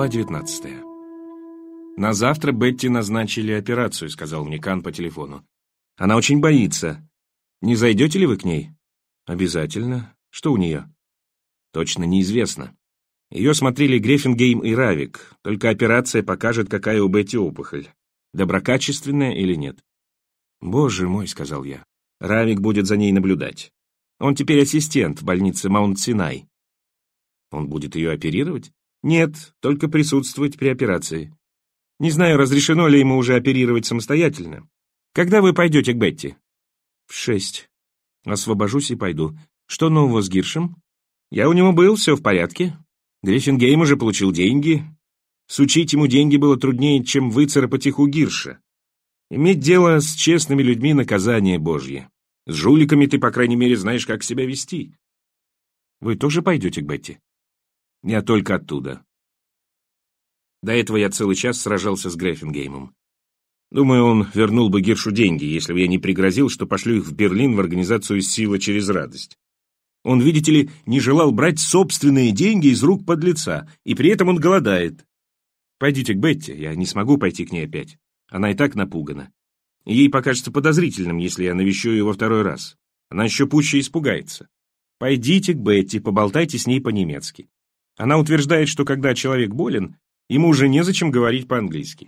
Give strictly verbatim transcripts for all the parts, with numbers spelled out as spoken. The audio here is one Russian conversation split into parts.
Глава девятнадцатая. «На завтра Бетти назначили операцию», — сказал мне Кан по телефону. «Она очень боится. Не зайдете ли вы к ней?» «Обязательно. Что у нее?» «Точно неизвестно. Ее смотрели Греффингейм и Равик. Только операция покажет, какая у Бетти опухоль. Доброкачественная или нет». «Боже мой», — сказал я. «Равик будет за ней наблюдать. Он теперь ассистент в больнице Маунт-Синай». «Он будет ее оперировать?» «Нет, только присутствовать при операции. Не знаю, разрешено ли ему уже оперировать самостоятельно. Когда вы пойдете к Бетти?» «В шесть. Освобожусь и пойду. Что нового с Гиршем?» «Я у него был, все в порядке. Гриффингейм уже получил деньги. Сучить ему деньги было труднее, чем выцарапать их у Гирша. Иметь дело с честными людьми — наказание Божье. С жуликами ты, по крайней мере, знаешь, как себя вести». «Вы тоже пойдете к Бетти?» «Я только оттуда. До этого я целый час сражался с Греффингеймом. Думаю, он вернул бы Гиршу деньги, если бы я не пригрозил, что пошлю их в Берлин в организацию «Сила через радость». Он, видите ли, не желал брать собственные деньги из рук подлеца, и при этом он голодает. Пойдите к Бетти, я не смогу пойти к ней опять. Она и так напугана. Ей покажется подозрительным, если я навещу ее во второй раз. Она еще пуще испугается. Пойдите к Бетти, поболтайте с ней по-немецки. Она утверждает, что когда человек болен, ему уже незачем говорить по-английски».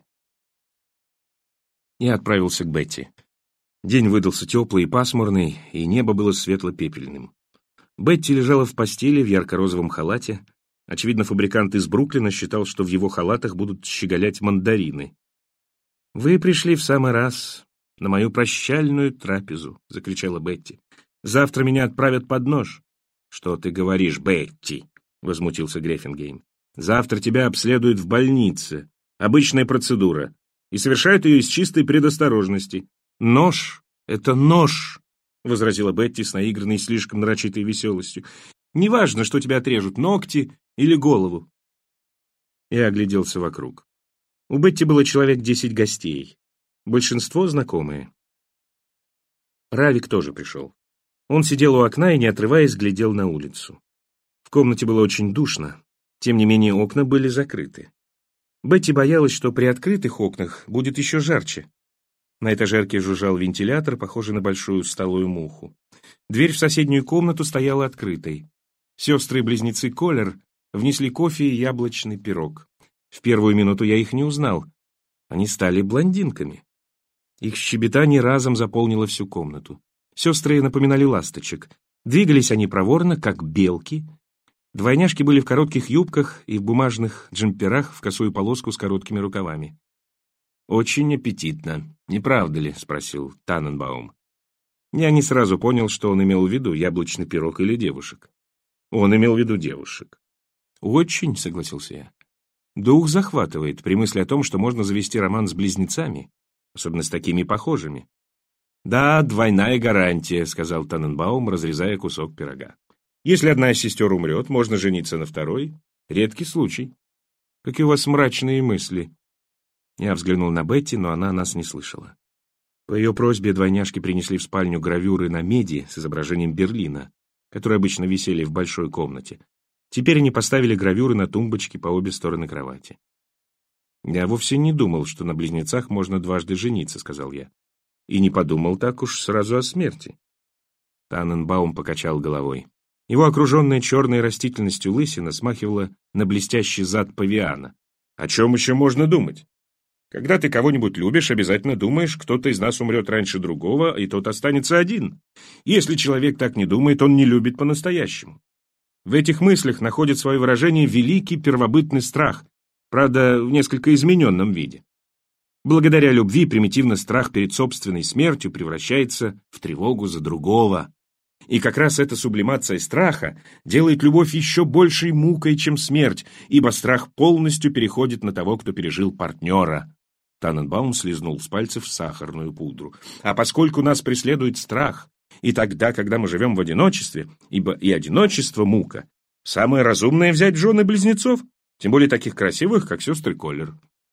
Я отправился к Бетти. День выдался теплый и пасмурный, и небо было светло-пепельным. Бетти лежала в постели в ярко-розовом халате. Очевидно, фабрикант из Бруклина считал, что в его халатах будут щеголять мандарины. «Вы пришли в самый раз на мою прощальную трапезу», — закричала Бетти. «Завтра меня отправят под нож». «Что ты говоришь, Бетти?» — возмутился Греффингейм. «Завтра тебя обследуют в больнице. Обычная процедура. И совершают ее из чистой предосторожности». «Нож — это нож», — возразила Бетти с наигранной слишком нарочитой веселостью. «Неважно, что тебя отрежут, ногти или голову». Я огляделся вокруг. У Бетти было человек десять гостей. Большинство знакомые. Равик тоже пришел. Он сидел у окна и, не отрываясь, глядел на улицу. В комнате было очень душно. Тем не менее, окна были закрыты. Бетти боялась, что при открытых окнах будет еще жарче. На этажерке жужжал вентилятор, похожий на большую сталую муху. Дверь в соседнюю комнату стояла открытой. Сестры-близнецы Коллер внесли кофе и яблочный пирог. В первую минуту я их не узнал. Они стали блондинками. Их щебетание разом заполнило всю комнату. Сестры напоминали ласточек. Двигались они проворно, как белки. Двойняшки были в коротких юбках и в бумажных джемперах в косую полоску с короткими рукавами. «Очень аппетитно, не правда ли?» — спросил Таненбаум. Я не сразу понял, что он имел в виду, яблочный пирог или девушек. Он имел в виду девушек. «Очень», — согласился я. «Дух захватывает при мысли о том, что можно завести роман с близнецами, особенно с такими похожими». «Да, двойная гарантия», — сказал Таненбаум, разрезая кусок пирога. «Если одна из сестер умрет, можно жениться на второй. Редкий случай». «Какие у вас мрачные мысли». Я взглянул на Бетти, но она нас не слышала. По ее просьбе двойняшки принесли в спальню гравюры на меди с изображением Берлина, которые обычно висели в большой комнате. Теперь они поставили гравюры на тумбочки по обе стороны кровати. «Я вовсе не думал, что на близнецах можно дважды жениться», — сказал я. «И не подумал так уж сразу о смерти». Таненбаум покачал головой. Его окруженная черной растительностью лысина смахивала на блестящий зад павиана. «О чем еще можно думать? Когда ты кого-нибудь любишь, обязательно думаешь, кто-то из нас умрет раньше другого, и тот останется один. Если человек так не думает, он не любит по-настоящему. В этих мыслях находит свое выражение великий первобытный страх, правда, в несколько измененном виде. Благодаря любви примитивный страх перед собственной смертью превращается в тревогу за другого. И как раз эта сублимация страха делает любовь еще большей мукой, чем смерть, ибо страх полностью переходит на того, кто пережил партнера». Таненбаум слизнул с пальцев сахарную пудру. «А поскольку нас преследует страх, и тогда, когда мы живем в одиночестве, ибо и одиночество — мука, самое разумное — взять в жены близнецов, тем более таких красивых, как сестры Коллер».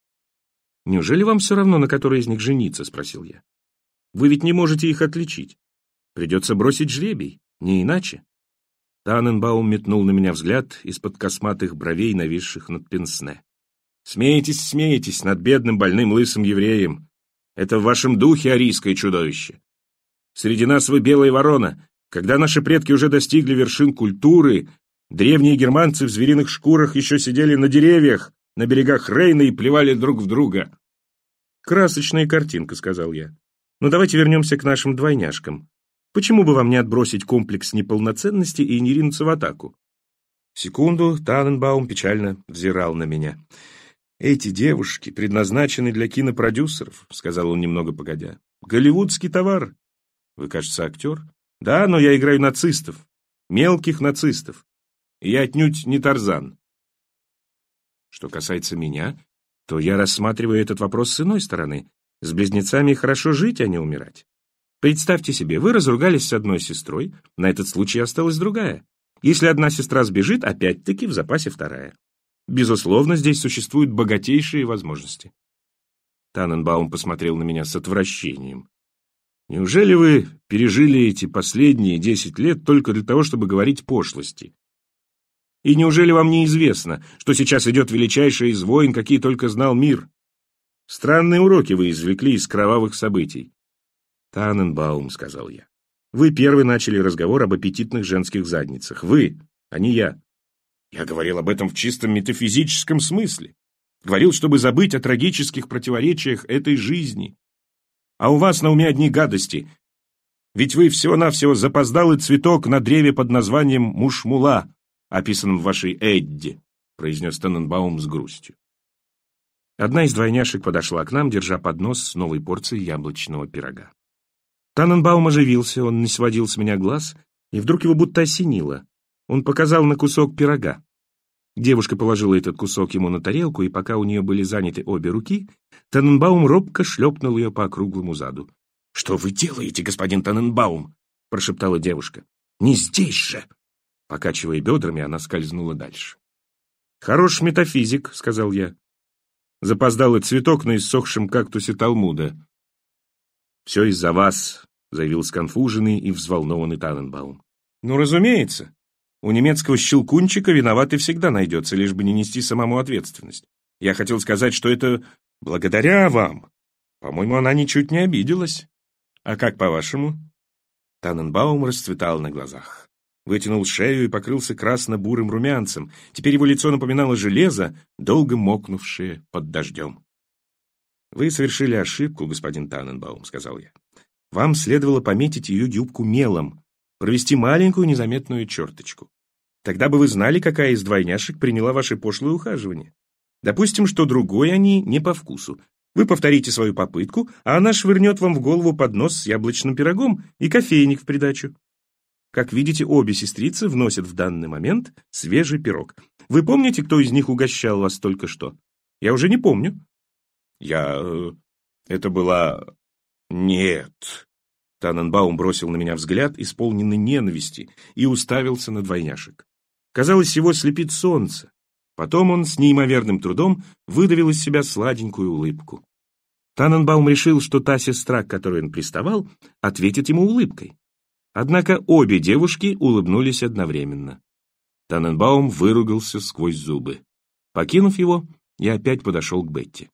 «Неужели вам все равно, на которой из них жениться?» — спросил я. «Вы ведь не можете их отличить. Придется бросить жребий, не иначе». Таненбаум метнул на меня взгляд из-под косматых бровей, нависших над пенсне. Смеетесь, смеетесь над бедным больным лысым евреем. Это в вашем духе арийское чудовище. Среди нас вы белая ворона. Когда наши предки уже достигли вершин культуры, древние германцы в звериных шкурах еще сидели на деревьях, на берегах Рейна и плевали друг в друга. «Красочная картинка», — сказал я. «Но давайте вернемся к нашим двойняшкам. Почему бы вам не отбросить комплекс неполноценности и не ринуться в атаку?» Секунду Таненбаум печально взирал на меня. «Эти девушки предназначены для кинопродюсеров», — сказал он немного погодя. «Голливудский товар. Вы, кажется, актер?» «Да, но я играю нацистов, мелких нацистов. И я отнюдь не Тарзан». Что касается меня, то я рассматриваю этот вопрос с иной стороны. С близнецами хорошо жить, а не умирать. Представьте себе, вы разругались с одной сестрой, на этот случай осталась другая. Если одна сестра сбежит, опять-таки в запасе вторая. Безусловно, здесь существуют богатейшие возможности. Таненбаум посмотрел на меня с отвращением. «Неужели вы пережили эти последние десять лет только для того, чтобы говорить пошлости? И неужели вам не известно, что сейчас идет величайший из войн, какие только знал мир? Странные уроки вы извлекли из кровавых событий». «Таненбаум», — сказал я, — «вы первый начали разговор об аппетитных женских задницах. Вы, а не я. Я говорил об этом в чистом метафизическом смысле. Говорил, чтобы забыть о трагических противоречиях этой жизни. А у вас на уме одни гадости. Ведь вы всего-навсего запоздалый цветок на древе под названием мушмула, описанном в вашей Эдде», — произнес Таненбаум с грустью. Одна из двойняшек подошла к нам, держа поднос с новой порцией яблочного пирога. Таненбаум оживился, он не сводил с меня глаз, и вдруг его будто осенило. Он показал на кусок пирога. Девушка положила этот кусок ему на тарелку, и пока у нее были заняты обе руки, Таненбаум робко шлепнул ее по округлому заду. «Что вы делаете, господин Таненбаум?» — прошептала девушка. «Не здесь же!» Покачивая бедрами, она скользнула дальше. «Хорош метафизик», — сказал я. Запоздалый цветок на иссохшем кактусе Талмуда. «Все из-за вас», — заявил сконфуженный и взволнованный Таненбаум. «Ну, разумеется. У немецкого щелкунчика виноватый всегда найдется, лишь бы не нести самому ответственность. Я хотел сказать, что это благодаря вам. По-моему, она ничуть не обиделась. А как по-вашему?» Таненбаум расцветал на глазах. Вытянул шею и покрылся красно-бурым румянцем. Теперь его лицо напоминало железо, долго мокнувшее под дождем. «Вы совершили ошибку, господин Таненбаум», — сказал я. «Вам следовало пометить ее юбку мелом, провести маленькую незаметную черточку. Тогда бы вы знали, какая из двойняшек приняла ваше пошлое ухаживание. Допустим, что другой они не по вкусу. Вы повторите свою попытку, а она швырнет вам в голову поднос с яблочным пирогом и кофейник в придачу. Как видите, обе сестрицы вносят в данный момент свежий пирог. Вы помните, кто из них угощал вас только что? Я уже не помню». «Я... это была... нет...» Таненбаум бросил на меня взгляд, исполненный ненависти, и уставился на двойняшек. Казалось, его слепит солнце. Потом он с неимоверным трудом выдавил из себя сладенькую улыбку. Таненбаум решил, что та сестра, к которой он приставал, ответит ему улыбкой. Однако обе девушки улыбнулись одновременно. Таненбаум выругался сквозь зубы. Покинув его, я опять подошел к Бетти.